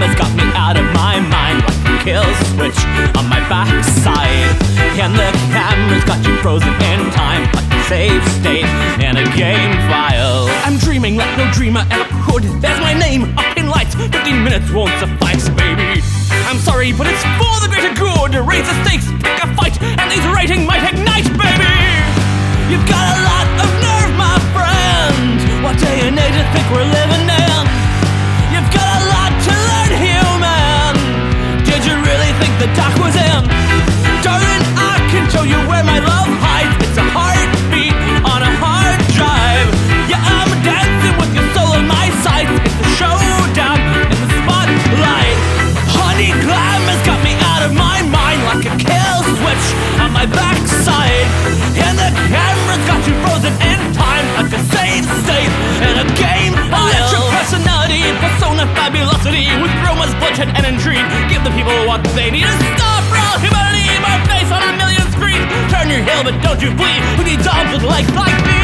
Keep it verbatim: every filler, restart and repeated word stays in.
has got me out of my mind, like a kill switch on my backside. And the camera's got you frozen in time, like a save state in a game file. I'm dreaming like no dreamer ever could. There's my name up in lights, fifteen minutes won't suffice, baby. I'm sorry, but it's for the greater good. Raise the stakes, pick a fight, and this rating might ignite, baby. You've got a lot of nerve, my friend. What day and age you think we're living in? You've got a lot to learn, human. Did you really think the doc was in? Darling, I can show you where my love hides. It's a heartbeat on a hard drive. Yeah, I'm dancing with your soul in my sights. It's a showdown in the spotlight. Honey Glam has got me out of my mind, like a kill switch on my backside. And the camera's got you frozen in time, like a save state in a game file. Electric personality, persona fabulosity, with rumors, bloodshed, and intrigue. Give the people what they need. A star for all humanity, my face on a million screens. Turn your heel, but don't you flee. Who needs arms with legs like me?